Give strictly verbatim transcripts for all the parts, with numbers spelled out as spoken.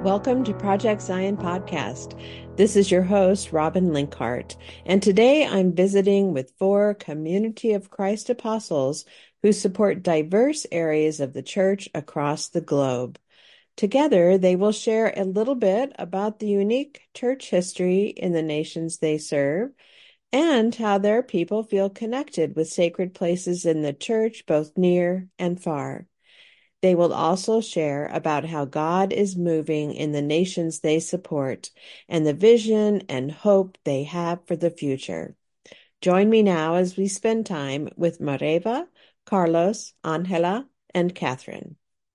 Welcome to Project Zion Podcast. This is your host, Robin Linkhart, and today I'm visiting with four Community of Christ apostles who support diverse areas of the church across the globe. Together, they will share a little bit about the unique church history in the nations they serve and how their people feel connected with sacred places in the church, both near and far. They will also share about how God is moving in the nations they support and the vision and hope they have for the future. Join me now as we spend time with Mareva, Carlos, Angela, and Catherine.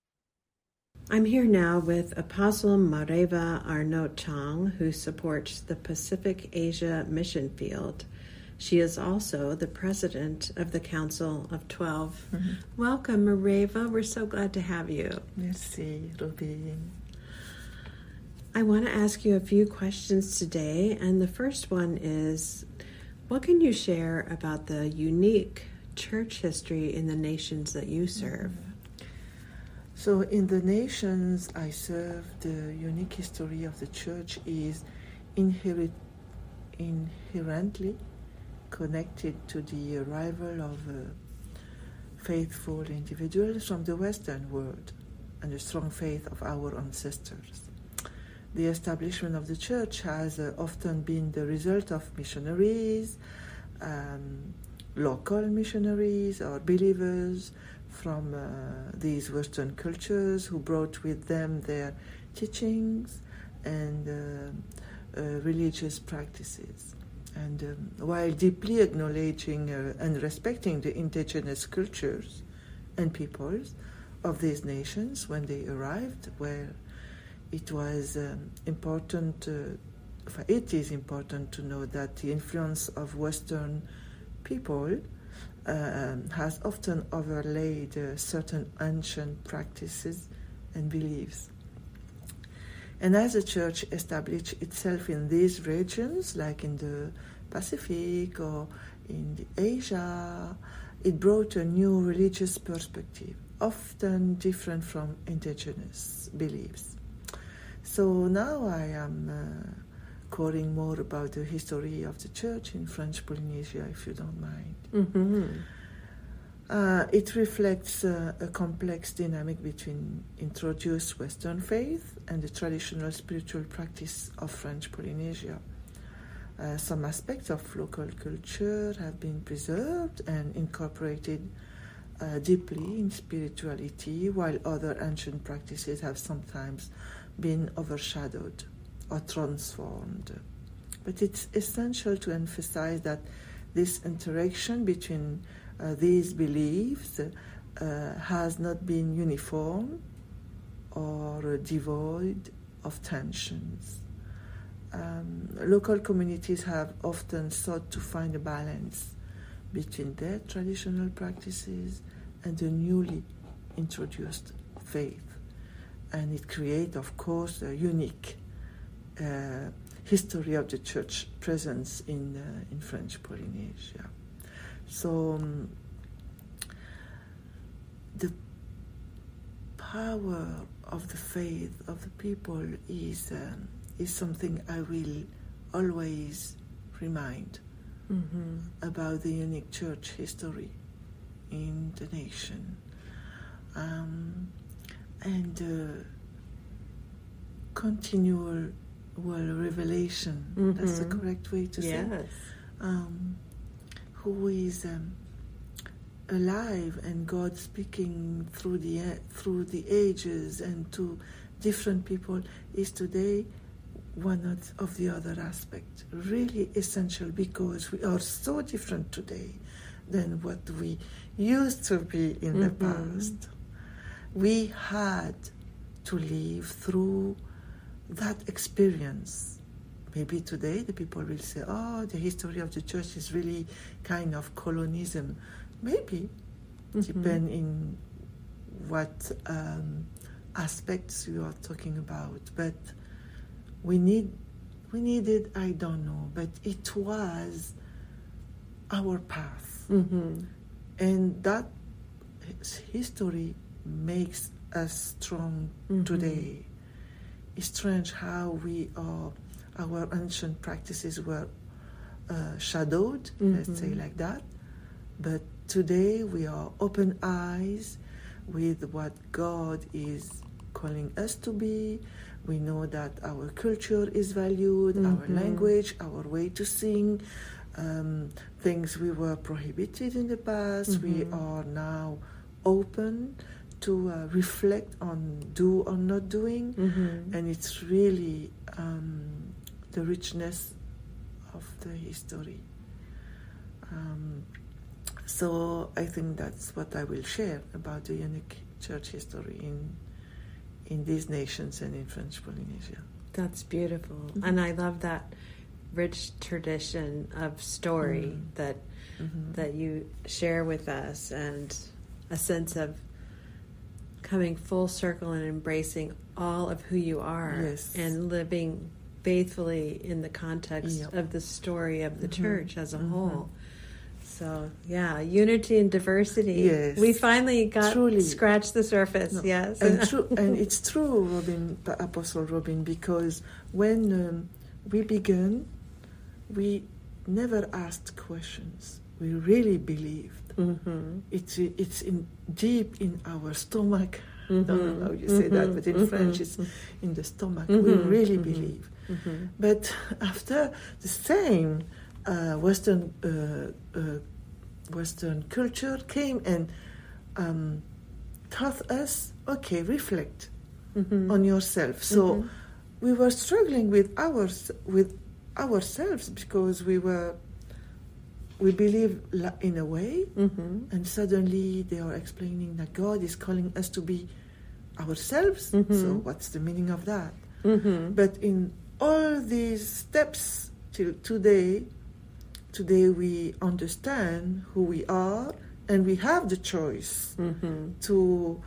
I'm here now with Apostle Mareva Arnaut Chang, who supports the Pacific Asia Mission Field. She is also the president of the Council of Twelve. Mm-hmm. Welcome, Mareva. We're so glad to have you. Merci, Robin. I want to ask you a few questions today, and the first one is, what can you share about the unique church history in the nations that you serve? Mm-hmm. So in the nations I serve, the unique history of the church is inherit, inherently connected to the arrival of uh, faithful individuals from the Western world and the strong faith of our ancestors. The establishment of the church has uh, often been the result of missionaries, um, local missionaries or believers from uh, these Western cultures who brought with them their teachings and uh, uh, religious practices. And um, while deeply acknowledging uh, and respecting the indigenous cultures and peoples of these nations when they arrived, where it was um, important, uh, it is important to know that the influence of Western people uh, has often overlaid uh, certain ancient practices and beliefs. And as the church established itself in these regions, like in the Pacific or in the Asia, it brought a new religious perspective, often different from indigenous beliefs. So now I am uh, quoting more about the history of the church in French Polynesia, if you don't mind. Mm-hmm. Uh, it reflects uh, a complex dynamic between introduced Western faith and the traditional spiritual practice of French Polynesia. Uh, some aspects of local culture have been preserved and incorporated uh, deeply in spirituality, while other ancient practices have sometimes been overshadowed or transformed. But it's essential to emphasize that this interaction between Uh, these beliefs uh, has not been uniform or uh, devoid of tensions. Um, local communities have often sought to find a balance between their traditional practices and the newly introduced faith. And it creates, of course, a unique uh, history of the church presence in, uh, in French Polynesia. So um, the power of the faith of the people is um, is something I will always remind mm-hmm. about the unique church history in the nation, um, and uh, continual well revelation. Mm-hmm. That's the correct way to yes. say it. Um, who is um, alive and God speaking through the through the ages and to different people is today one of the other aspects. Really essential because we are so different today than what we used to be in mm-hmm. the past. We had to live through that experience. Maybe today the people will say, oh, the history of the church is really kind of colonism. Maybe, mm-hmm. depend in what um, aspects you are talking about. But we need, we needed, I don't know, but it was our path. Mm-hmm. And that history makes us strong mm-hmm. today. it's strange how we are, our ancient practices were uh, shadowed, mm-hmm. let's say like that. But today we are open eyes with what God is calling us to be. We know that our culture is valued, mm-hmm. our language, our way to sing, um, things we were prohibited in the past. Mm-hmm. We are now open to uh, reflect on do or not doing, mm-hmm. and it's really um, the richness of the history. Um, so I think that's what I will share about the unique church history in in these nations and in French Polynesia. That's beautiful. Mm-hmm. And I love that rich tradition of story mm-hmm. that mm-hmm. that you share with us, and a sense of coming full circle and embracing all of who you are, yes. and living faithfully in the context yep. of the story of the mm-hmm. church as a mm-hmm. whole. So, yeah, unity and diversity. Yes. We finally got Truly. scratched the surface, no. yes. And, true, and it's true, Robin, Apostle Robin, because when um, we began, we never asked questions. We really believed. Mm-hmm. It's it's in deep in our stomach. Mm-hmm. I don't know how you say mm-hmm. that, but in mm-hmm. French it's in the stomach. Mm-hmm. We really mm-hmm. believe. Mm-hmm. But after the same uh, Western uh, uh, Western culture came and um, taught us, okay, reflect mm-hmm. on yourself. So mm-hmm. we were struggling with ours with ourselves because we were. We believe in a way, mm-hmm. and suddenly they are explaining that God is calling us to be ourselves. Mm-hmm. So what's the meaning of that? Mm-hmm. But in all these steps till today, today we understand who we are, and we have the choice mm-hmm. to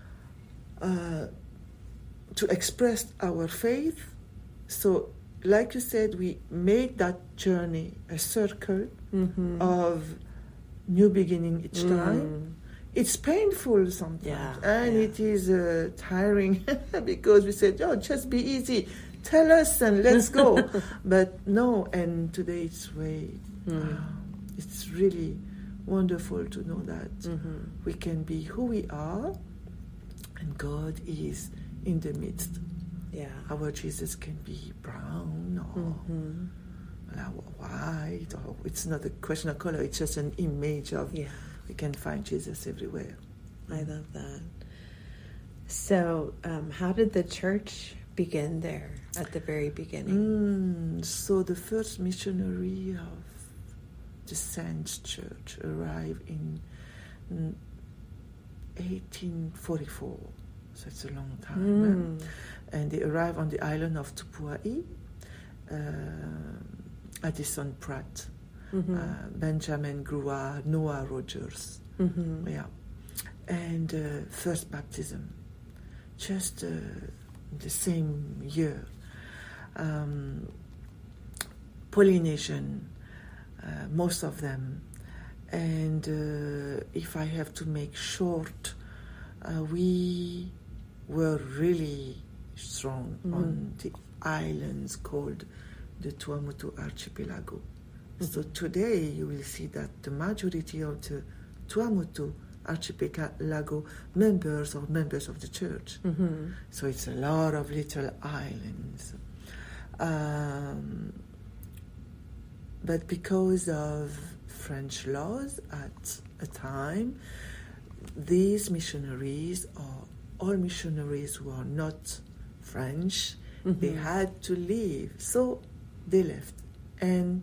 uh, to express our faith. So, like you said, we made that journey a circle mm-hmm. of new beginning each mm. time. It's painful sometimes, yeah, and yeah. it is uh, tiring because we said, "Oh, just be easy, tell us and let's go." But no, and today it's way. Mm. Uh, it's really wonderful to know that mm-hmm. we can be who we are, and God is in the midst. Yeah, our Jesus can be brown or mm-hmm. white, or it's not a question of color. It's just an image of. Yeah. We can find Jesus everywhere. I love that. So, um, how did the church begin there at the very beginning? Mm, so the first missionary of the Saints Church arrived in eighteen forty-four. So it's a long time. Mm. And they arrived on the island of Tupuai, uh, Addison Pratt, mm-hmm. uh, Benjamin Grua, Noah Rogers. Mm-hmm. Yeah. And uh, first baptism, just uh, the same year. Um, Polynesian, uh, most of them. And uh, if I have to make short, uh, we were really strong mm-hmm. on the islands called the Tuamotu Archipelago. Mm-hmm. So today you will see that the majority of the Tuamotu Archipelago members are members of the church. Mm-hmm. So it's a lot of little islands. Um, but because of French laws at a time, these missionaries are all missionaries who are not French. Mm-hmm. They had to leave, so they left, and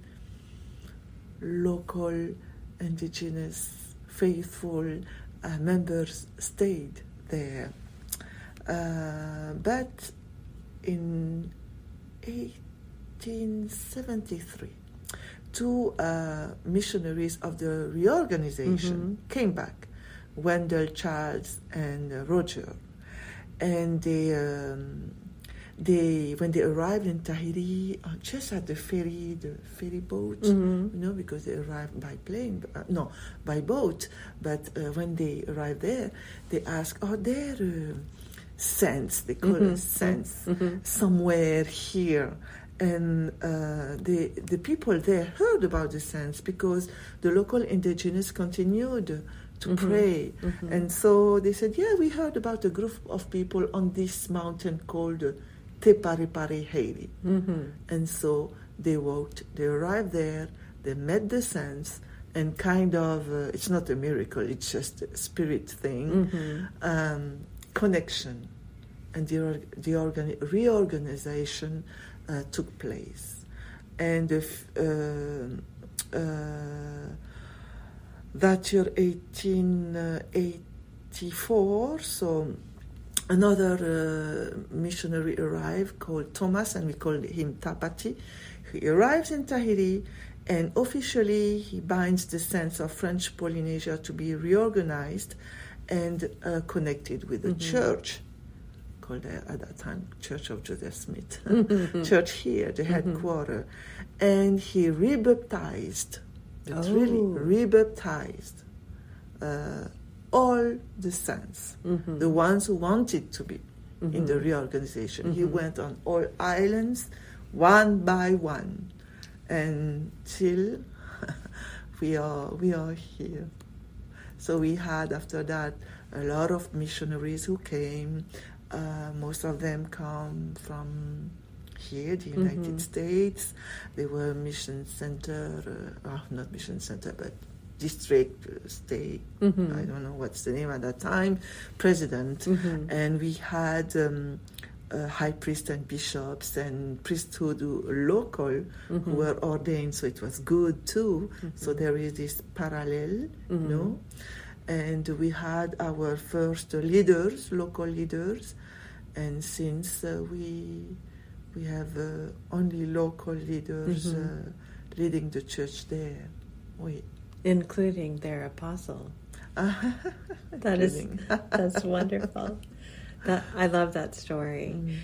local indigenous faithful uh, members stayed there. Uh, but in eighteen seventy-three, two uh, missionaries of the reorganization mm-hmm. came back, Wendell Charles and uh, Roger. And they, um, they, when they arrived in Tahiti, uh, just at the ferry, the ferry boat, mm-hmm. you know, because they arrived by plane, uh, no, by boat. But uh, when they arrived there, they asked, "Are there uh, sense, they call Mm-hmm. it sense, Mm-hmm. somewhere here. And uh, the the people there heard about the sense because the local indigenous continued to Mm-hmm. pray. Mm-hmm. And so they said, yeah, we heard about a group of people on this mountain called Te Paripari Heiri. Mm-hmm. And so they walked, they arrived there, they met the sense, and kind of, uh, it's not a miracle, it's just a spirit thing, Mm-hmm. um, connection. And the, or- the organi- reorganization uh, took place. And if, uh, uh, that year, eighteen eighty-four, so another uh, missionary arrived called Thomas, and we called him Tapati. He arrives in Tahiti, and officially he binds the sense of French Polynesia to be reorganized and uh, connected with the Mm-hmm. church, called uh, at that time Church of Joseph Smith, Mm-hmm. church here, the headquarters. And he rebaptized, it's Oh. really rebaptized uh, all the saints, Mm-hmm. the ones who wanted to be in the Mhm. reorganization. He Mhm. went on all islands, one by one, until we are we are here. So we had after that a lot of missionaries who came. Uh, most of them come from here, the United Mhm. States. They were mission center, uh, oh, not mission center, but district, uh, state, Mhm. I don't know what's the name at that time, president. Mhm. And we had um, uh, high priests and bishops and priesthood who, local Mhm. who were ordained, so it was good too. Mhm. So there is this parallel, you Mhm. know. And we had our first leaders, local leaders, and since uh, we we have uh, only local leaders Mhm. uh, leading the church there. We Including their apostle. That is Including. that's wonderful. That I love that story. Mm.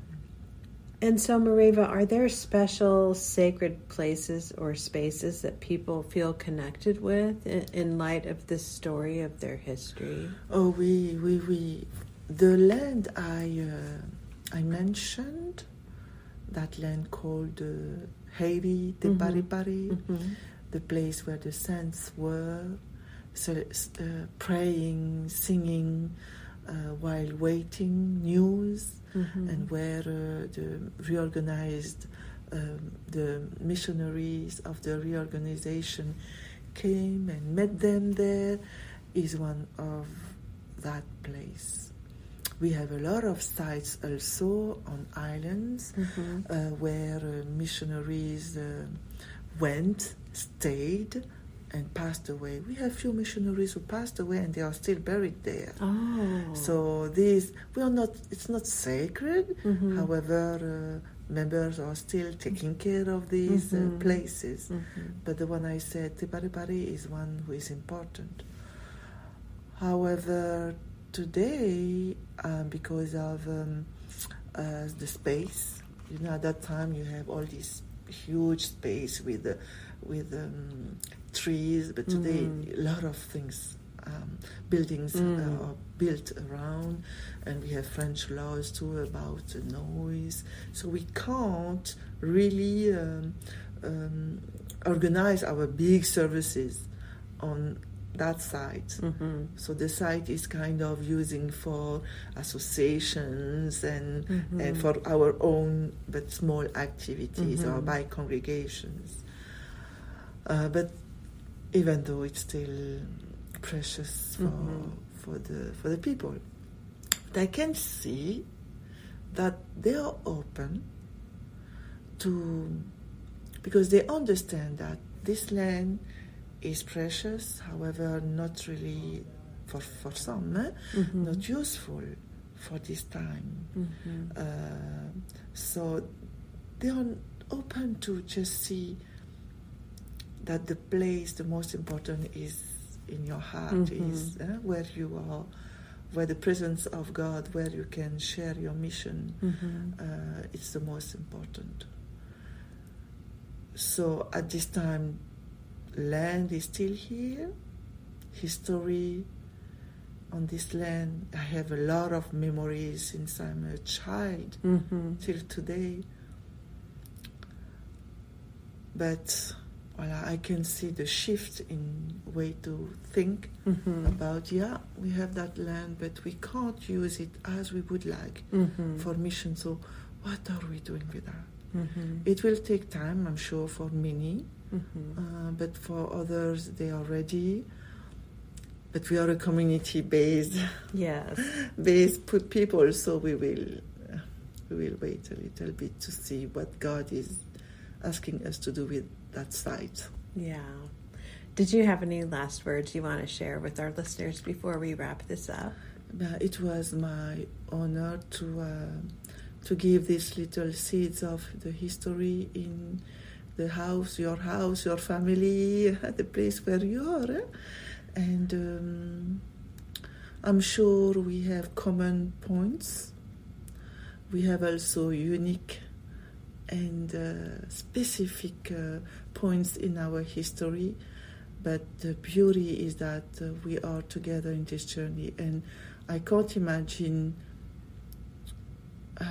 And so, Mariva, are there special sacred places or spaces that people feel connected with in, in light of this story of their history? Oh, we we we the land I uh, I mentioned, that land called uh, Heiri Te Mhm. Paripari, Mhm. the place where the saints were, so, uh, praying, singing, uh, while waiting news, Mhm. and where uh, the reorganized, um, the missionaries of the reorganization came and met them there, is one of that place. We have a lot of sites also on islands Mhm. uh, where uh, missionaries uh, went, stayed, and passed away. We have few missionaries who passed away and they are still buried there. Oh. So these, we are not, it's not sacred, Mhm. however, uh, members are still taking care of these Mhm. uh, places. Mhm. But the one I said, Te Paripari, is one who is important. However, today, um, because of um, uh, the space, you know, at that time you have all this huge space with uh, with um, trees, but today Mhm. a lot of things, um, buildings Mm. uh, are built around, and we have French laws too about the noise, so we can't really um, um, organize our big services on that site. Mhm. So the site is kind of using for associations and Mhm. and for our own but small activities or Mhm. by congregations. Uh, but even though it's still precious for Mhm. for the for the people, but I can see that they are open to, because they understand that this land is precious, however, not really for for some, eh? Mhm. not useful for this time. Mhm. Uh, so they are open to just see that the place, the most important, is in your heart, Mhm. is eh, where you are, where the presence of God, where you can share your mission. Mhm. Uh, it's the most important. So at this time, land is still here, history on this land. I have a lot of memories since I'm a child Mm-hmm. till today. But well, I can see the shift in way to think Mm-hmm. about, yeah, we have that land, but we can't use it as we would like Mm-hmm. for mission. So what are we doing with that? Mm-hmm. It will take time, I'm sure, for many, Mm-hmm. uh, but for others, they are ready. But we are a community-based Yes. based put people, so we will uh, we will wait a little bit to see what God is asking us to do with that site. Yeah. Did you have any last words you want to share with our listeners before we wrap this up? Uh, it was my honor to uh, to give these little seeds of the history in the house, your house, your family, the place where you are. Eh? And um, I'm sure we have common points. We have also unique and uh, specific uh, points in our history. But the beauty is that uh, we are together in this journey. And I can't imagine uh,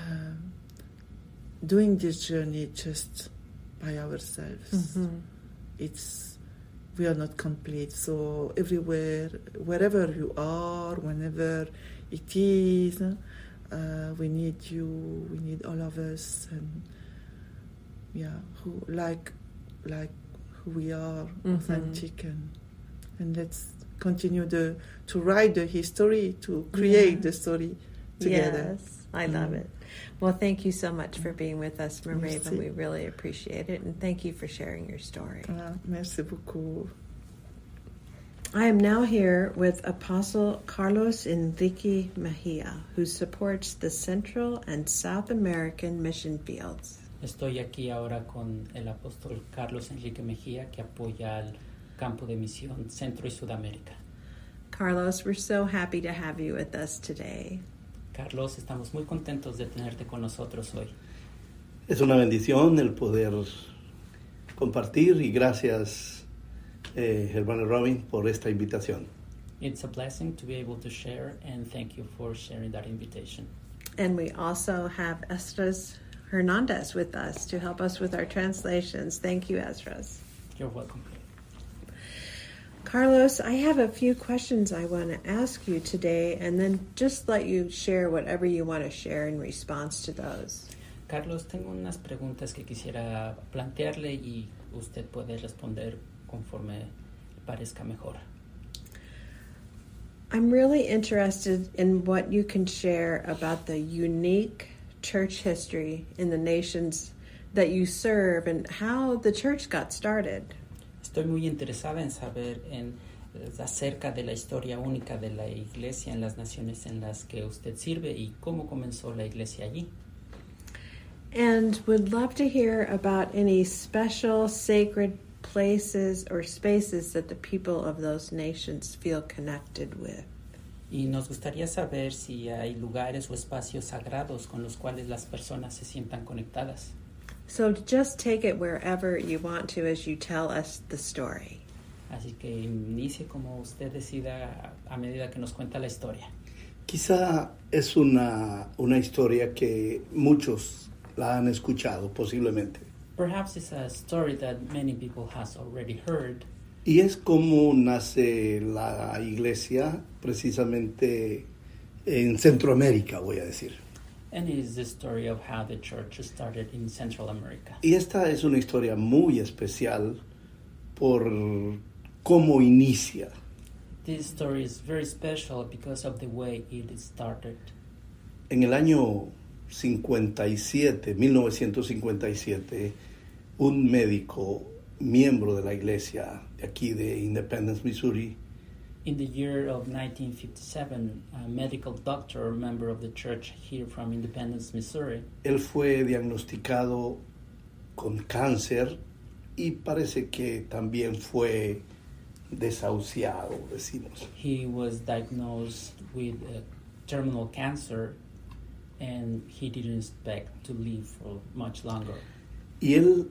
doing this journey just by ourselves. Mm-hmm. It's we are not complete. So everywhere, wherever you are, whenever it is, uh, we need you. We need all of us, and yeah, who like like who we are, Mm-hmm. authentic, and and let's continue the to write the history, to create Yeah. the story together. Yes, I love Mm. it. Well, thank you so much for being with us, Meraven. Merci. We really appreciate it, and thank you for sharing your story. Ah, merci beaucoup. I am now here with Apostle Carlos Enrique Mejia, who supports the Central and South American mission fields. Estoy aquí ahora con el apóstol Carlos Enrique Mejía, que apoya al campo de misión Centro y Sudamérica. Carlos, we're so happy to have you with us today. Carlos, estamos muy contentos de tenerte con nosotros hoy. Es una bendición el poder compartir y gracias, eh, hermano Robin, por esta invitación. It's a blessing to be able to share, and thank you for sharing that invitation. And we also have Esdras Hernandez with us to help us with our translations. Thank you, Esdras. You're welcome. Carlos, I have a few questions I want to ask you today, and then just let you share whatever you want to share in response to those. Carlos, tengo unas preguntas que quisiera plantearle y usted puede responder conforme parezca mejor. I'm really interested in what you can share about the unique church history in the nations that you serve and how the church got started. Estoy muy interesada en saber en, acerca de la historia única de la iglesia en las naciones en las que usted sirve y cómo comenzó la iglesia allí. And would love to hear about any special sacred places or spaces that the people of those nations feel connected with. Y nos gustaría saber si hay lugares o espacios sagrados con los cuales las personas se sientan conectadas. So just take it wherever you want to as you tell us the story. Así que inicie como usted decida a medida que nos cuenta la historia. Quizá es una, una historia que muchos la han escuchado, posiblemente. Perhaps it's a story that many people has already heard. Y es como nace la iglesia precisamente en Centroamérica, voy a decir. And it is the story of how the church started in Central America. Y esta es una historia muy especial por cómo inicia. This story is very special because of the way it started. En el año cincuenta y siete, mil novecientos cincuenta y siete, un médico, miembro de la iglesia de aquí de Independence, Missouri, In the year of nineteen fifty-seven, a medical doctor, a member of the church here from Independence, Missouri, él fue diagnosticado con cáncer y parece que también fue desahuciado, decimos. he was diagnosed with uh, terminal cancer, and he didn't expect to live for much longer. Y él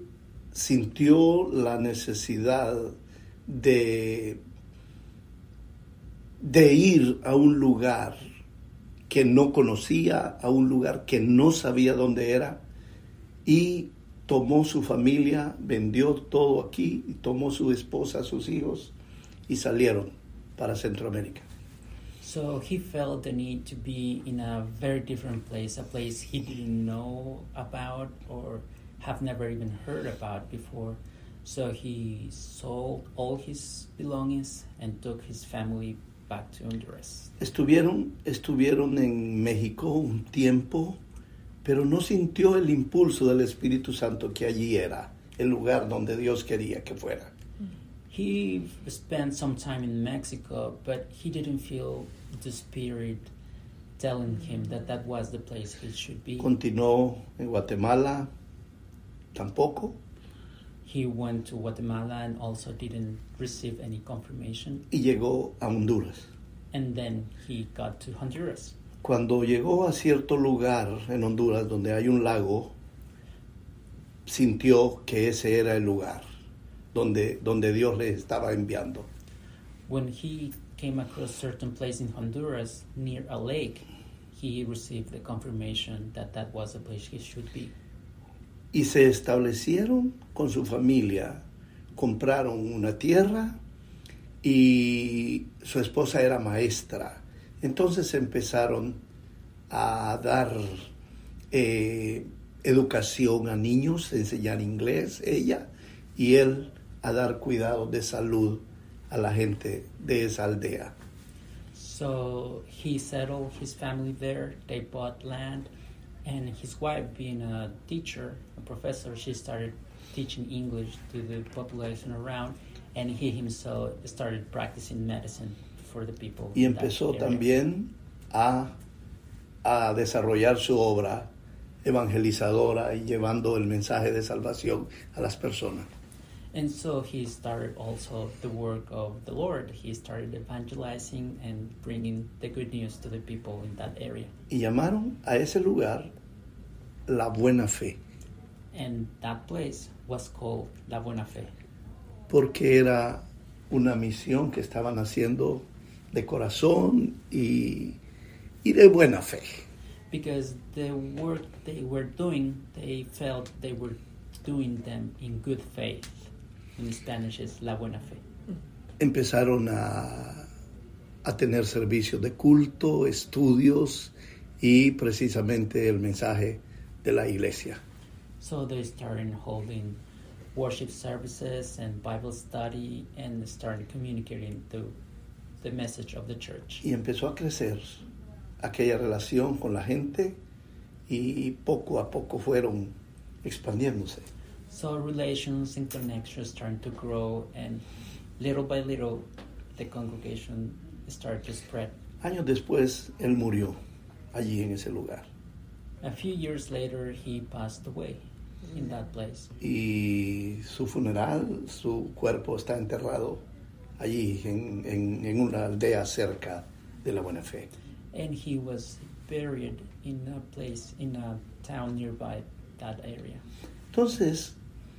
sintió la necesidad de de ir a un lugar que no conocía, a un lugar que no sabía dónde era, y tomó su familia, vendió todo aquí, y tomó su esposa, sus hijos, y salieron para Centroamérica. So he felt the need to be in a very different place, a place he didn't know about or have never even heard about before. So he sold all his belongings and took his family back to Honduras. Estuvieron, estuvieron en México un tiempo, pero no sintió el impulso del Espíritu Santo que allí era el lugar donde Dios quería que fuera. He spent some time in Mexico, but he didn't feel the Spirit telling him that that was the place he should be. Continuó en Guatemala, tampoco. He went to Guatemala and also didn't receive any confirmation. Y llegó a Honduras. And then he got to Honduras. Cuando llegó a cierto lugar en Honduras donde hay un lago, sintió que ese era el lugar donde, donde Dios le estaba enviando. When he came across certain place in Honduras near a lake, he received the confirmation that that was the place he should be. Y se establecieron con su familia, compraron una tierra y su esposa era maestra. Entonces empezaron a dar eh, educación a niños, a enseñar inglés, ella, y él a dar cuidado de salud a la gente de esa aldea. So he settled his family there, they bought land, and his wife, being a teacher, a professor, she started teaching English to the population around, and he himself started practicing medicine for the people. Y empezó también a, a desarrollar su obra evangelizadora y llevando el mensaje de salvación a las personas. And so he started also the work of the Lord. He started evangelizing and bringing the good news to the people in that area. Y llamaron a ese lugar La Buena Fe. And that place was called La Buena Fe. Porque era una misión que estaban haciendo de corazón y, y de buena fe. Because the work they were doing, they felt they were doing them in good faith. In Spanish is La Buena Fe. Empezaron a, a tener servicios de culto, estudios y precisamente el mensaje de la iglesia. So they started holding worship services and Bible study and started communicating the, the message of the church. Y empezó a crecer aquella relación con la gente y poco a poco fueron expandiéndose. So relations and connections started to grow, and little by little the congregation started to spread. Años después él murió allí en ese lugar. A few years later he passed away in that place. Y su funeral, su cuerpo está enterrado allí en, en, en una aldea cerca de La Buena Fe. And he was buried in a place, in a town nearby that area. Entonces,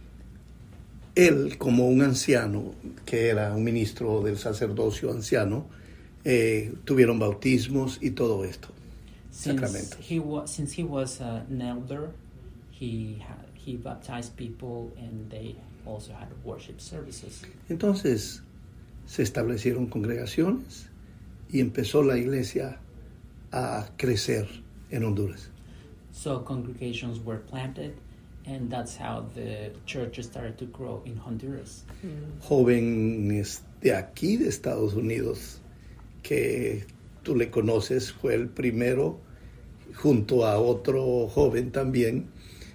él, como un anciano, que era un ministro del sacerdocio anciano, eh, tuvieron bautismos y todo esto, Since he was, since he was uh, an elder, he had, he baptized people, and they also had worship services. Entonces, se establecieron congregaciones y empezó la iglesia a crecer en Honduras. So congregations were planted, and that's how the church started to grow in Honduras. Mm. Jóvenes de aquí, de Estados Unidos, que tú le conoces, fue el primero, junto a otro joven también,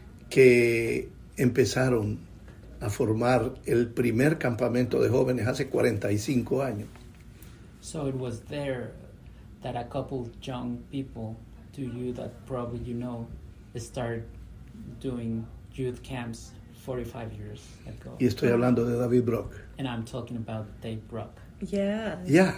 que empezaron a formar el primer campamento de jóvenes hace cuarenta y cinco años. So it was there that a couple of young people, to you that probably you know, started doing youth camps forty-five years ago. Y estoy hablando de David Brock. And I'm talking about Dave Brock. Yeah. Ya.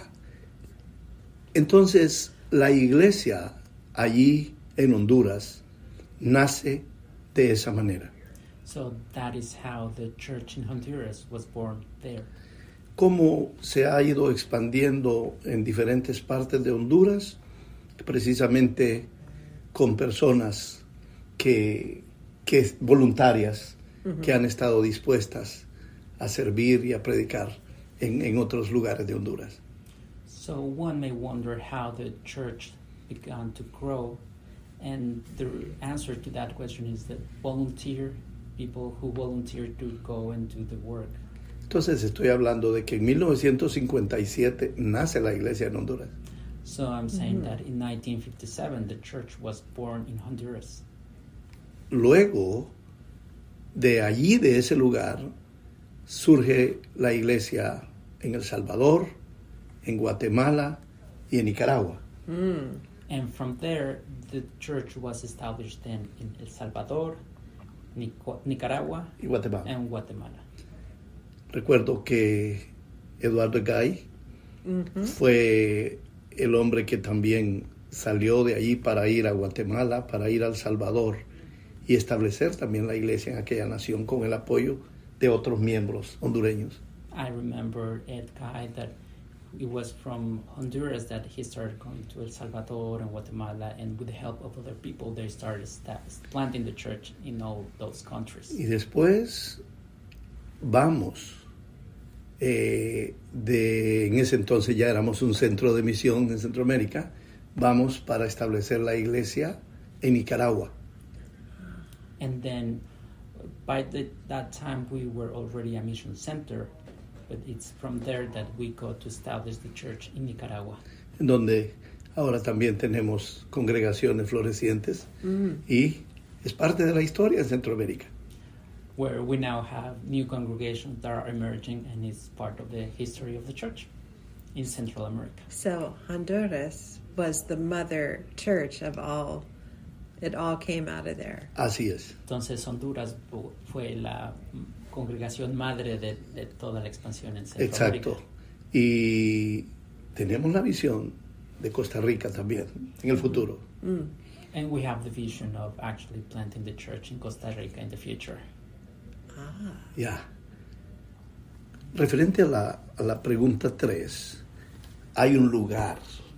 Entonces, la iglesia allí en Honduras nace de esa manera. So that is how the church in Honduras was born there. cómo se ha ido expandiendo en diferentes partes de Honduras, precisamente con personas que, que voluntarias, uh-huh. que han estado dispuestas a servir y a predicar en, en otros lugares de Honduras. So one may wonder how the church began to grow, and the answer to that question is that volunteer, people who volunteer to go and do the work. Entonces estoy hablando de que en mil novecientos cincuenta y siete nace la iglesia en Honduras. So I'm saying mm-hmm. that in nineteen fifty-seven the church was born in Honduras. Luego de allí, de ese lugar, surge la iglesia en El Salvador, en Guatemala y en Nicaragua. Mm. And from there, the church was established in, in El Salvador, Nic- Nicaragua y Guatemala. and Guatemala. Recuerdo que Eduardo Gay uh-huh. fue el hombre que también salió de allí para ir a Guatemala, para ir a El Salvador y establecer también la iglesia en aquella nación con el apoyo de otros miembros hondureños. I remember Ed Guy that it was from Honduras that he started going to El Salvador and Guatemala, and with the help of other people they started planting the church in all those countries. Y después vamos eh, de en ese entonces ya éramos un centro de misión en Centroamérica, vamos para establecer la iglesia en Nicaragua. And then by the, that time we were already a mission center, but it's from there that we go to establish the church in Nicaragua. En donde ahora también tenemos congregaciones florecientes mm. y es parte de la historia en Centroamérica. Where we now have new congregations that are emerging, and it's part of the history of the church in Central America. So Honduras was the mother church of all. It all came out of there. Así es. Entonces Honduras fue la congregación madre de, de toda la expansión en Centroamérica. Exacto. Y tenemos la visión de Costa Rica también en el futuro. Mm. And we have the vision of actually planting the church in Costa Rica in the future. Ah. Ya. Referente a la, a la pregunta tres, hay un lugar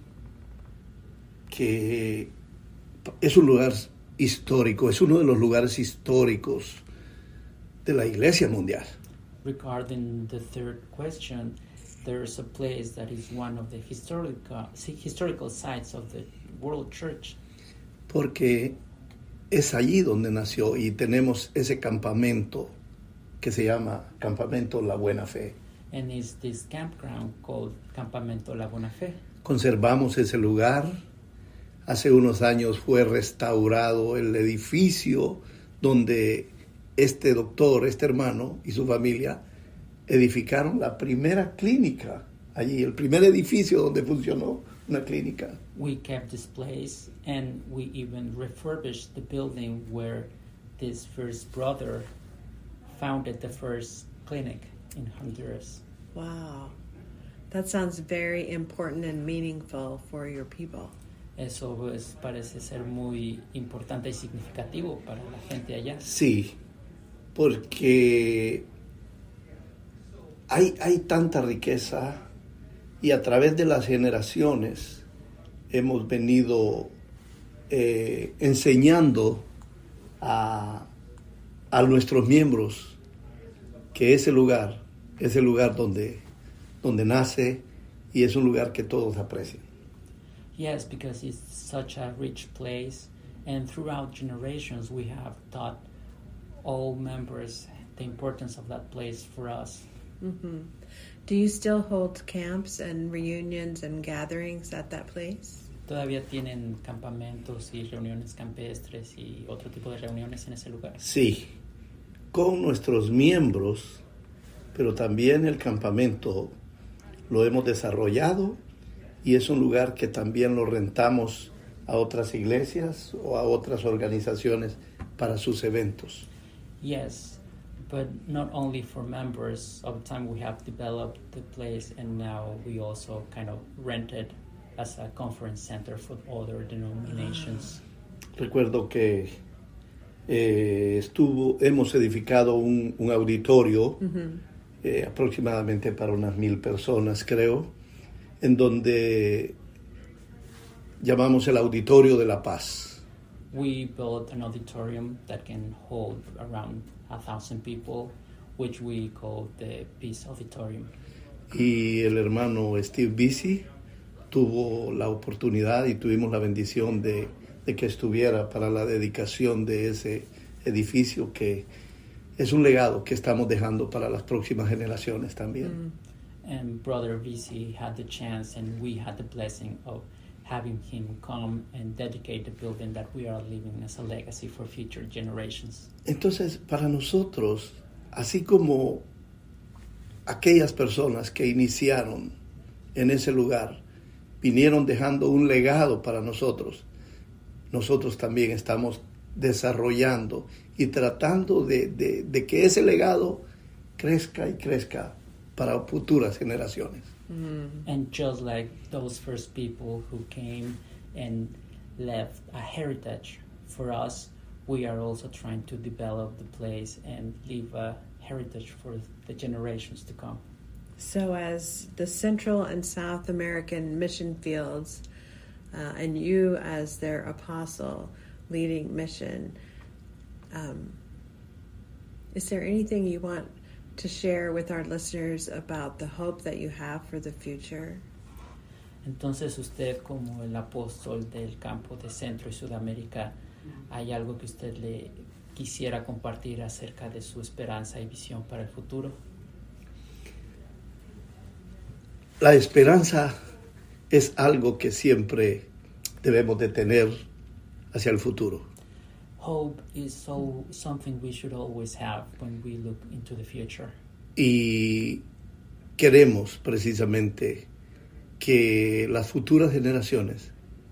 que es un lugar histórico, es uno de los lugares históricos de la Iglesia mundial. Regarding the third question, there's a place that is one of the historical historical sites of the world church. Porque es allí donde nació y tenemos ese campamento que se llama Campamento La Buena Fe. And it's this campground called Campamento La Buena Fe. Conservamos ese lugar. Hace unos años fue restaurado el edificio donde este doctor, este hermano y su familia edificaron la primera clínica allí, el primer edificio donde funcionó una clínica. We kept this place and we even refurbished the building where this first brother founded the first clinic in Honduras. Wow. That sounds very important and meaningful for your people. Eso pues, parece ser muy importante y significativo para la gente allá. Sí, porque hay, hay tanta riqueza y a través de las generaciones hemos venido eh, enseñando a, a nuestros miembros que ese lugar es el lugar donde, donde nace y es un lugar que todos aprecian. Yes, because it's such a rich place, and throughout generations we have taught all members the importance of that place for us. Mm-hmm. Do you still hold camps and reunions and gatherings at that place? ¿Todavía tienen campamentos y reuniones campestres y otro tipo de reuniones en ese lugar? Sí, con nuestros miembros, pero también el campamento lo hemos desarrollado y es un lugar que también lo rentamos a otras iglesias o a otras organizaciones para sus eventos. Yes, but not only for members. Over time we have developed the place, and now we also kind of rent it as a conference center for other denominations. Recuerdo que eh, estuvo, hemos edificado un, un auditorio uh-huh. eh, aproximadamente para unas mil personas, creo, en donde llamamos el Auditorio de la Paz. We built an auditorium that can hold around a thousand people, which we call the Peace Auditorium. Y el hermano Steve Bisi tuvo la oportunidad y tuvimos la bendición de, de que estuviera para la dedicación de ese edificio, que es un legado que estamos dejando para las próximas generaciones también. Mm. And Brother Bisi had the chance, and we had the blessing of having him come and dedicate the building that we are leaving as a legacy for future generations. Entonces, para nosotros, así como aquellas personas que iniciaron en ese lugar vinieron dejando un legado para nosotros, nosotros también estamos desarrollando y tratando de, de, de que ese legado crezca y crezca para futuras generaciones. Mm. And just like those first people who came and left a heritage for us, we are also trying to develop the place and leave a heritage for the generations to come. So as the Central and South American mission fields, uh, and you as their apostle leading mission, um, is there anything you want to share with our listeners about the hope that you have for the future? Entonces, usted como el apóstol del campo de Centro y Sudamérica, ¿hay algo que usted le quisiera compartir acerca de su esperanza y visión para el futuro? La esperanza es algo que siempre debemos de tener hacia el futuro. Hope is so something we should always have when we look into the future. Y queremos precisamente que las futuras generaciones,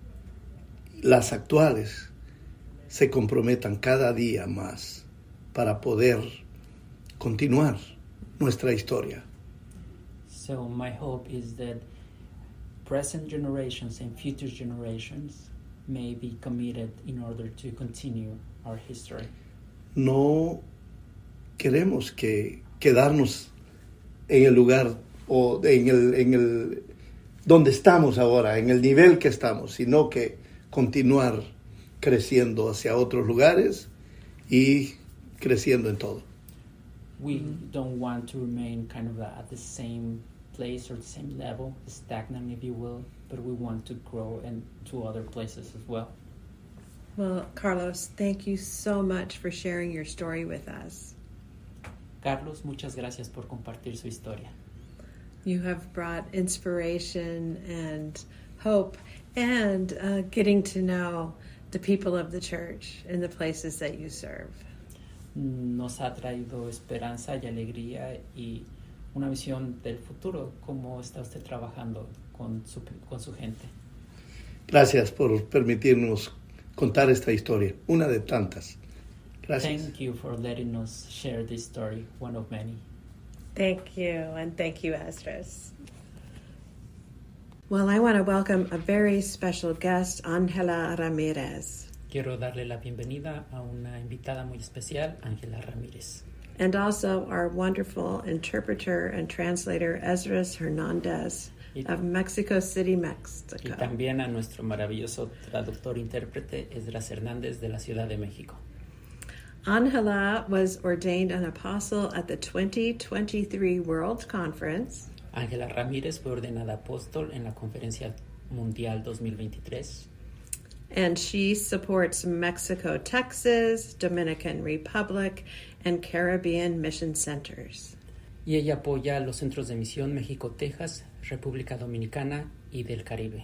las actuales, se comprometan cada día más para poder continuar nuestra historia. So my hope is that present generations and future generations may be committed in order to continue our history. No queremos que quedarnos en el lugar o en el, en el donde estamos ahora, en el nivel que estamos, sino que continuar creciendo hacia otros lugares y creciendo en todo. We mm-hmm. don't want to remain kind of at the same place or the same level, stagnant if you will, but we want to grow and to other places as well. Well, Carlos, thank you so much for sharing your story with us. Carlos, muchas gracias por compartir su historia. You have brought inspiration and hope and uh, getting to know the people of the church and the places that you serve. Nos ha traído esperanza y alegría y una visión del futuro. ¿Cómo está usted trabajando con su, con su gente? Gracias por permitirnos contar esta historia, una de tantas. Gracias. Thank you for letting us share this story, one of many. Thank you, and thank you, Esdras. Well, I want to welcome a very special guest, Ángela Ramírez. Quiero darle la bienvenida a una invitada muy especial, Ángela Ramírez. And also our wonderful interpreter and translator, Esdras Hernandez y, of Mexico City, Mexico. Y también a nuestro maravilloso traductor intérprete, Esdras Hernández de la Ciudad de México. Ángela was ordained an apostle at the twenty twenty-three World Conference. Ángela Ramírez fue ordenada apóstol en la Conferencia Mundial dos mil veintitrés. And she supports Mexico, Texas, Dominican Republic, and Caribbean mission centers. Y ella apoya los centros de misión México, Texas, República Dominicana y del Caribe.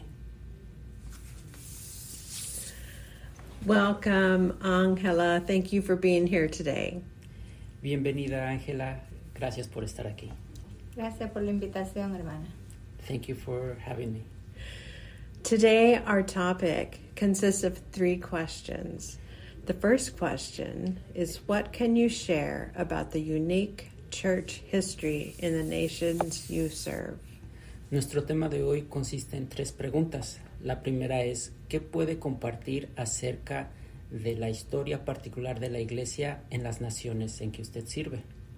Welcome, Ángela. Thank you for being here today. Bienvenida, Ángela. Gracias por estar aquí. Gracias por la invitación, hermana. Thank you for having me. Today, our topic consists of three questions. The first question is, what can you share about the unique church history in the nations you serve? Nuestro tema de hoy consiste en tres preguntas. La primera es, ¿qué puede compartir acerca de la historia particular de la iglesia en las naciones en que usted sirve?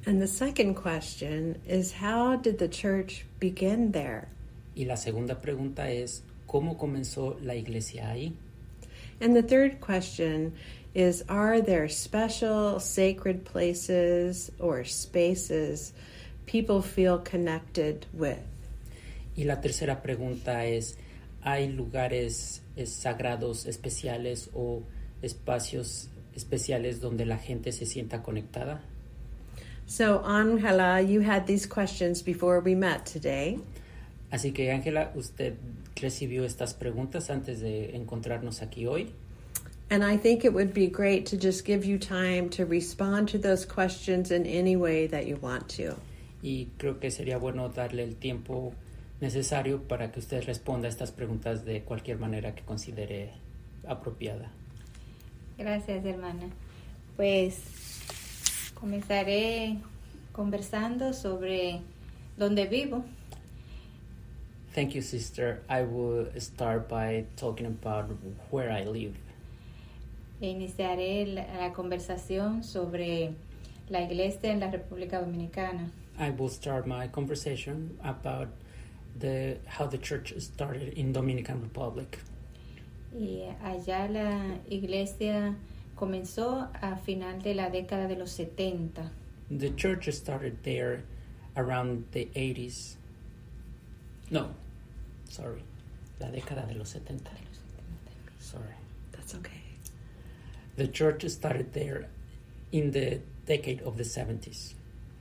And the second question is, how did the church begin there? Y la segunda pregunta es, ¿cómo comenzó la iglesia ahí? And the third question is, are there special sacred places or spaces people feel connected with? Y la tercera pregunta es, ¿hay lugares eh, sagrados especiales o espacios especiales donde la gente se sienta conectada? So, Angela, you had these questions before we met today. Así que, Ángela, usted recibió estas preguntas antes de encontrarnos aquí hoy. And I think it would be great to just give you time to respond to those questions in any way that you want to. Y creo que sería bueno darle el tiempo necesario para que usted responda a estas preguntas de cualquier manera que considere apropiada. Gracias, hermana. Pues comenzaré conversando sobre dónde vivo. Thank you, sister. I will start by talking about where I live. Iniciaré la, la conversación sobre la iglesia en la República Dominicana. I will start my conversation about the how the church started in Dominican Republic. Y allá la iglesia comenzó a final de la década de los setenta. The church started there around the eighties. No, sorry, la década de los setenta. Sorry. That's okay. The church started there in the decade of the seventies.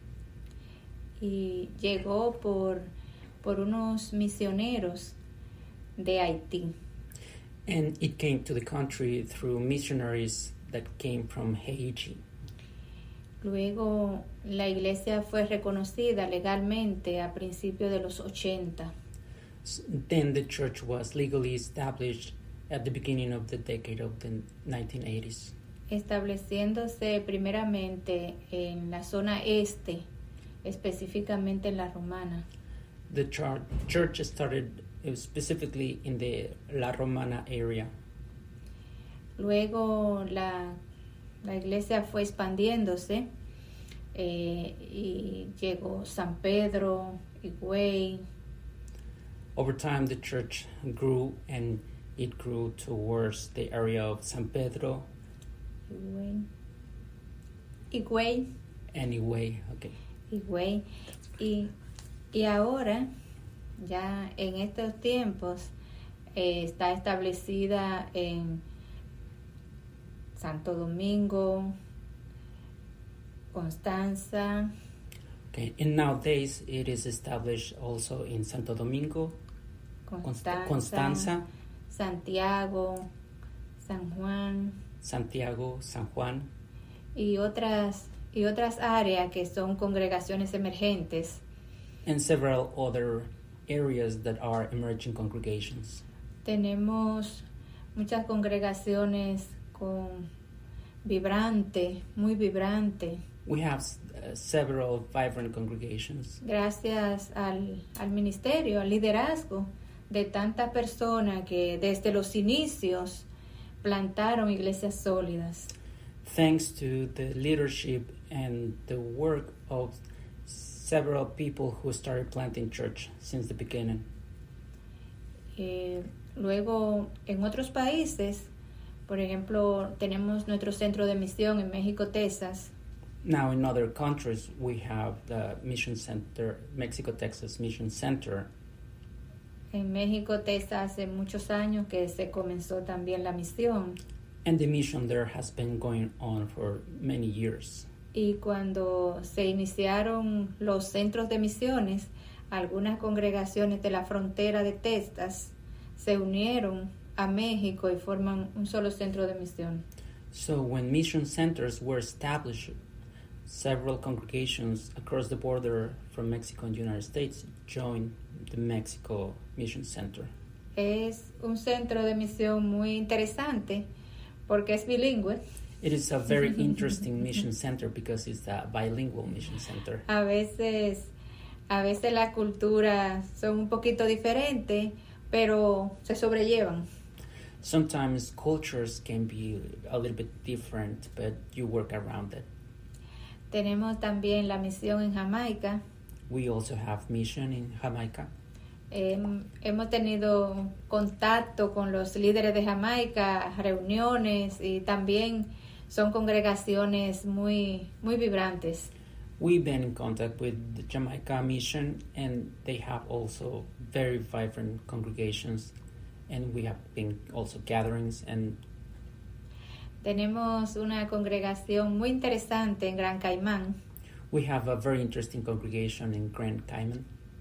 Y llegó por, por unos misioneros de Haití. And it came to the country through missionaries that came from Haiti. Luego la iglesia fue reconocida legalmente a principios de los ochenta. Then the church was legally established at the beginning of the decade of the nineteen eighties. Estableciéndose primeramente en la zona este, específicamente en la Romana. The church, church started specifically in the La Romana area. Luego la, la iglesia fue expandiéndose eh, y llegó San Pedro, Higüey. Over time, the church grew and it grew towards the area of San Pedro. Higüey. Higüey. Anyway, okay. Higüey. Y, y ahora, ya en estos tiempos, eh, está establecida en Santo Domingo, Constanza. Okay, and nowadays it is established also in Santo Domingo, Constanza, Constanza, Santiago, San Juan, Santiago, San Juan, y otras y otras áreas que son congregaciones emergentes. and several other areas that are emerging congregations. Tenemos muchas congregaciones con vibrante, muy vibrante. We have uh, several vibrant congregations. Gracias al, al ministerio, al liderazgo de tantas personas que desde los inicios plantaron iglesias sólidas. Thanks to the leadership and the work of several people who started planting church since the beginning. Eh, luego, en otros países, por ejemplo, tenemos nuestro centro de misión en México, Texas. Now in other countries we have the Mission Center, Mexico, Texas Mission Center. En México, Texas, hace muchos años que se comenzó también la misión. And the mission there has been going on for many years. Y cuando se iniciaron los centros de misiones, algunas congregaciones de la frontera de Texas se unieron a México y forman un solo centro de misión. So when mission centers were established, several congregations across the border from Mexico and the United States joined the Mexico Mission Center. Es un centro de misión muy interesante porque es bilingüe. It is a very interesting mission center because it's a bilingual mission center. A veces, a veces las culturas son un poquito diferentes, pero se sobrellevan. Sometimes cultures can be a little bit different, but you work around it. Tenemos también la misión en Jamaica. We also have mission in Jamaica. Eh, hemos tenido contacto con los líderes de Jamaica, reuniones, y también son congregaciones muy, muy vibrantes. We've been in contact with the Jamaica mission, and they have also very vibrant congregations, and we have been also gatherings. And tenemos una congregación muy interesante en Gran Caimán. We have a very interesting congregation in Grand Cayman.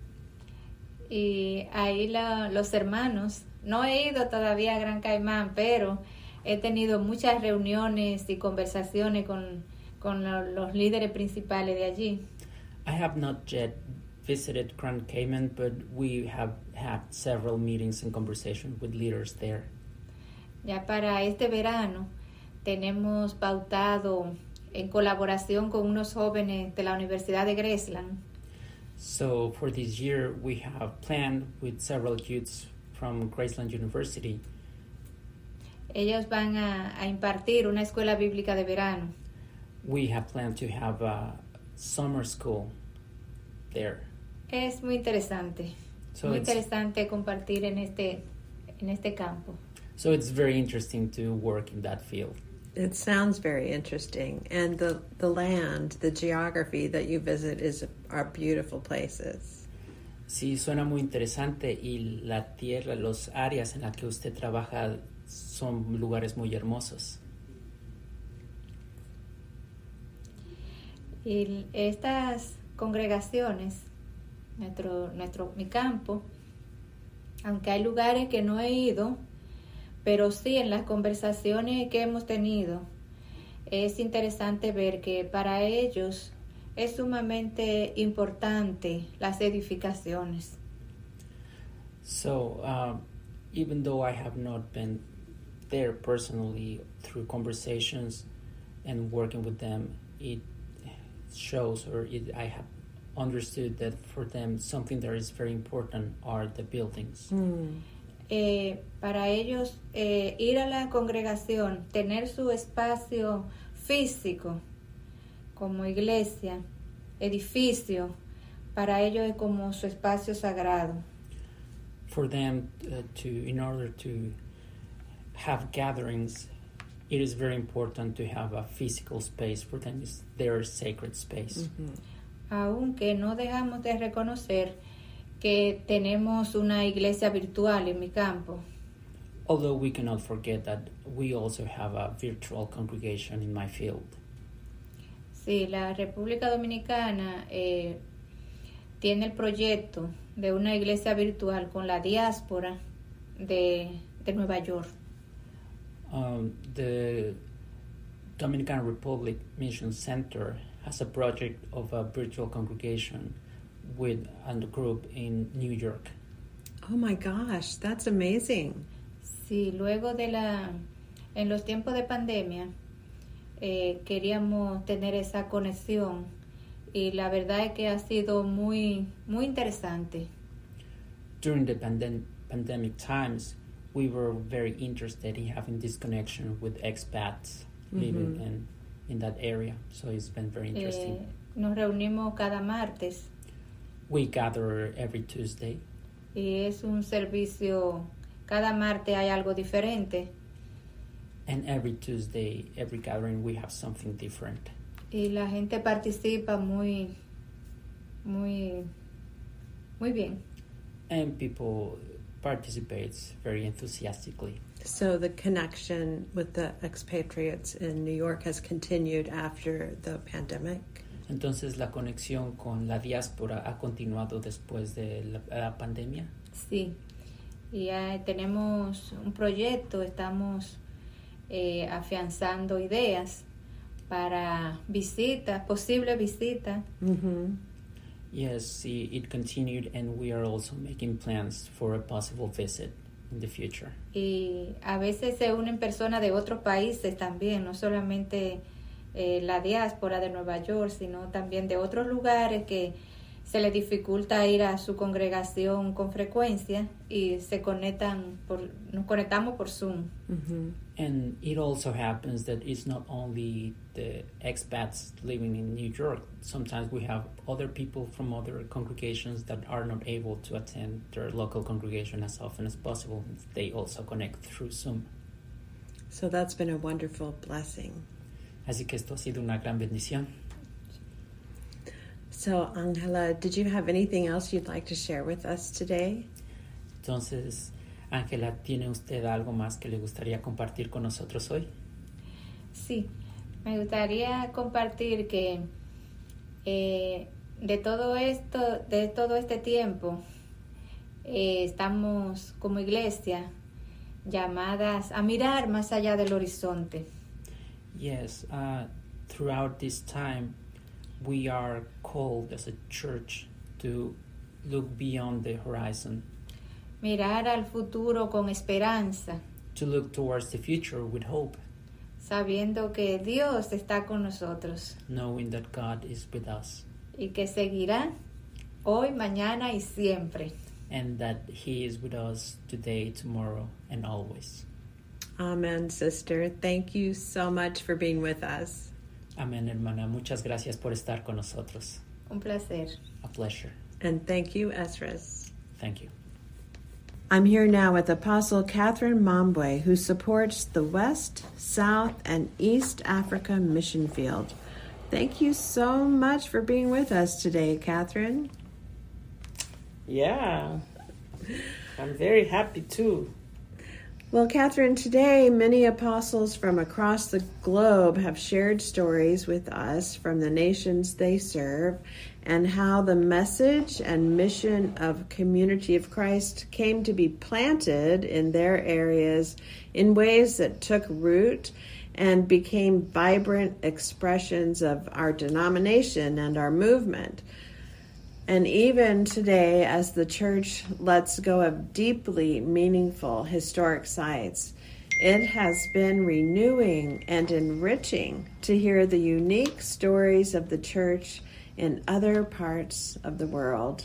Y ahí la, los hermanos, no he ido todavía a Gran Caimán, pero he tenido muchas reuniones y conversaciones con, con lo, los líderes principales de allí. I have not yet visited Grand Cayman, but we have had several meetings and conversations with leaders there. Ya para este verano tenemos pautado en colaboración con unos jóvenes de la Universidad de Graceland. So for this year, we have planned with several youths from Graceland University. Ellos van a, a impartir una escuela bíblica de verano. We have planned to have a summer school there. Es muy interesante, So muy it's- interesante compartir en este, en este campo. So it's very interesting to work in that field. It sounds very interesting. And the, the land, the geography that you visit is are beautiful places. Sí, suena muy interesante y la tierra, las áreas en las que usted trabaja son lugares muy hermosos. Y estas congregaciones, nuestro, nuestro, mi campo, aunque hay lugares que no he ido, pero sí en las conversaciones que hemos tenido, es interesante ver que para ellos es sumamente importante las edificaciones. So uh, even though I have not been there personally, through conversations and working with them, it shows, or it, I have understood that for them something that is very important are the buildings. Mm. Eh, para ellos eh, ir a la congregación, tener su espacio físico como iglesia, edificio, para ellos es como su espacio sagrado. For them uh, to, in order to have gatherings, it is very important to have a physical space. For them, it's their sacred space. Mhm. Aunque no dejamos de reconocer que tenemos una iglesia virtual en mi campo. Although we cannot forget that we also have a virtual congregation in my field. Sí, la República Dominicana eh, tiene el proyecto de una iglesia virtual con la diáspora de, de Nueva York. Um, the Dominican Republic Mission Center has a project of a virtual congregation with a group in New York. Oh my gosh, that's amazing. Sí, luego de la, en los tiempos de pandemia, eh, queríamos tener esa conexión y la verdad es que ha sido muy, muy interesante. During the pandem- pandemic times, we were very interested in having this connection with expats living Mhm. in, in that area. So it's been very interesting. Eh, nos reunimos cada martes We gather every Tuesday, y es un servicio, cada martes hay algo diferente and every Tuesday, every gathering, we have something different. y la gente participa muy, muy, muy bien. And people participate very enthusiastically. So the connection with the expatriates in New York has continued after the pandemic. Entonces, la conexión con la diáspora ha continuado después de la, la pandemia. Sí, y eh, tenemos un proyecto, estamos eh, afianzando ideas para visitas, posibles visitas. Mm-hmm. Yes, see, it continued, and we are also making plans for a possible visit in the future. Y a veces se unen personas de otros países también, no solamente eh, la diáspora de Nueva York, sino también de otros lugares que se les dificulta ir a su congregación con frecuencia y se conectan por, nos conectamos por Zoom. Mm-hmm. And it also happens that it's not only the expats living in New York. Sometimes we have other people from other congregations that are not able to attend their local congregation as often as possible. They also connect through Zoom. So that's been a wonderful blessing. Así que esto ha sido una gran bendición. So, Angela, did you have anything else you'd like to share with us today? Entonces, Ángela, ¿tiene usted algo más que le gustaría compartir con nosotros hoy? Sí, me gustaría compartir que eh, de todo esto, de todo este tiempo, eh, estamos como iglesia llamadas a mirar más allá del horizonte. Yes, uh, throughout this time, we are called as a church to look beyond the horizon. Mirar al futuro con esperanza. To look towards the future with hope. Sabiendo que Dios está con nosotros. Knowing that God is with us. Y que seguirá hoy, mañana y siempre. And that He is with us today, tomorrow, and always. Amen, sister. Thank you so much for being with us. Amén, hermana. Muchas gracias por estar con nosotros. Un placer. A pleasure. And thank you, Esdras. Thank you. I'm here now with Apostle Catherine Mambwe, who supports the West, South, and East Africa mission field. Thank you so much for being with us today, Catherine. Yeah, I'm very happy too. Well, Catherine, today many apostles from across the globe have shared stories with us from the nations they serve and how the message and mission of Community of Christ came to be planted in their areas in ways that took root and became vibrant expressions of our denomination and our movement. And even today, as the church lets go of deeply meaningful historic sites, it has been renewing and enriching to hear the unique stories of the church in other parts of the world.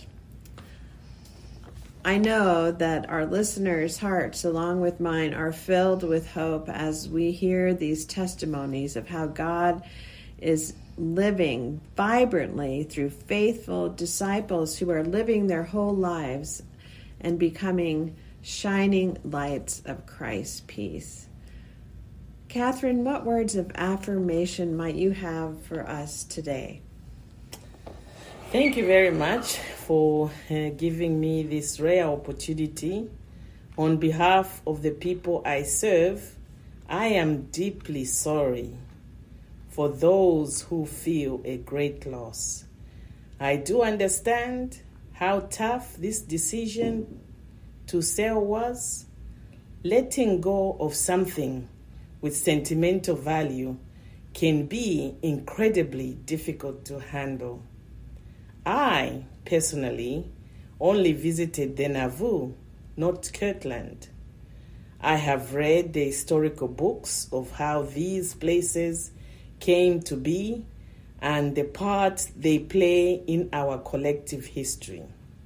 I know that our listeners' hearts, along with mine, are filled with hope as we hear these testimonies of how God is living vibrantly through faithful disciples who are living their whole lives and becoming shining lights of Christ's peace. Catherine, what words of affirmation might you have for us today? Thank you very much for uh, giving me this rare opportunity. On behalf of the people I serve, I am deeply sorry for those who feel a great loss. I do understand how tough this decision to sell was. Letting go of something with sentimental value can be incredibly difficult to handle. I, personally, only visited the Nauvoo, not Kirtland. I have read the historical books of how these places came to be and the part they play in our collective history.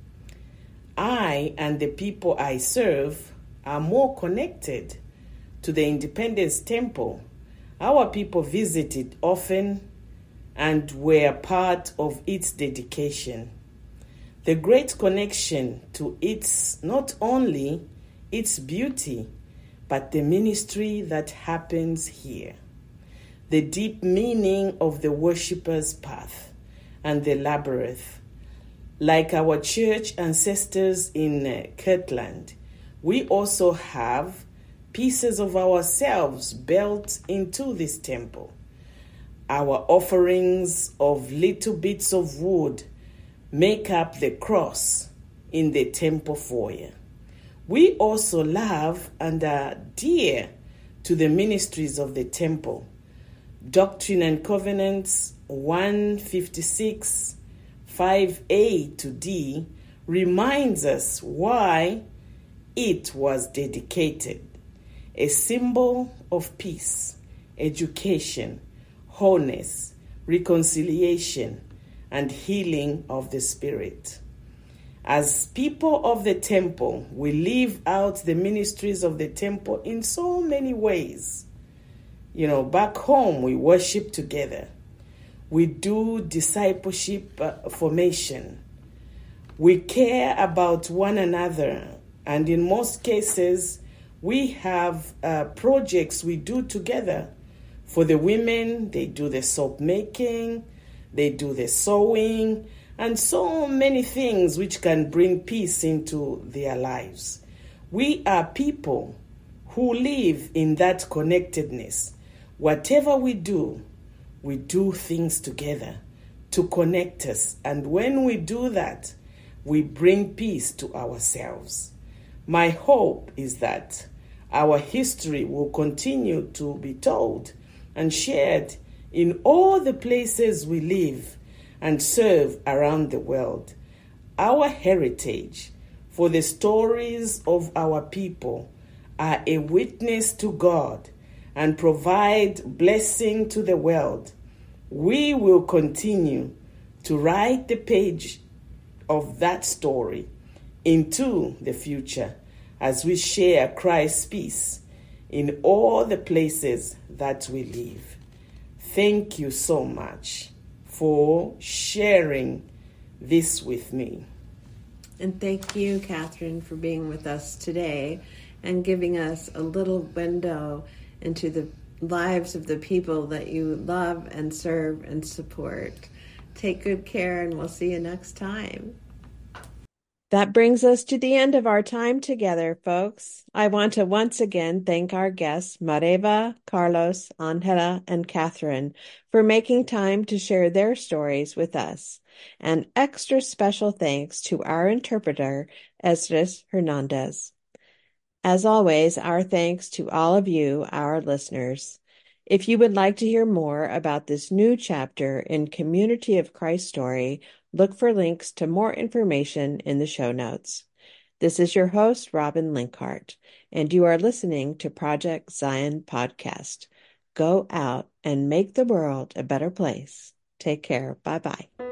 I and the people I serve are more connected to the Independence Temple. Our people visited often and were part of its dedication. The great connection to its, not only its beauty, but the ministry that happens here. The deep meaning of the worshipper's path and the labyrinth. Like our church ancestors in uh, Kirtland, we also have pieces of ourselves built into this temple. Our offerings of little bits of wood make up the cross in the temple foyer. We also love and are dear to the ministries of the temple. Doctrine and Covenants one fifty-six, five A to D reminds us why it was dedicated. A symbol of peace, education, wholeness, reconciliation, and healing of the spirit. As people of the temple, we live out the ministries of the temple in so many ways. You know, back home, we worship together. We do discipleship uh, formation. We care about one another. And in most cases, we have uh, projects we do together. For the women, they do the soap making, they do the sewing, and so many things which can bring peace into their lives. We are people who live in that connectedness. Whatever we do, we do things together to connect us. And when we do that, we bring peace to ourselves. My hope is that our history will continue to be told and shared in all the places we live and serve around the world. Our heritage, for the stories of our people, are a witness to God and provide blessing to the world. We will continue to write the page of that story into the future as we share Christ's peace in all the places that we live. Thank you so much for sharing this with me. And thank you, Catherine, for being with us today and giving us a little window into the lives of the people that you love and serve and support. Take good care, and we'll see you next time. That brings us to the end of our time together, folks. I want to once again thank our guests, Mareva, Carlos, Angela, and Catherine, for making time to share their stories with us. And extra special thanks to our interpreter, Esdras Hernandez. As always, our thanks to all of you, our listeners. If you would like to hear more about this new chapter in Community of Christ Story, look for links to more information in the show notes. This is your host, Robin Linkhart, and you are listening to Project Zion Podcast. Go out and make the world a better place. Take care. Bye-bye.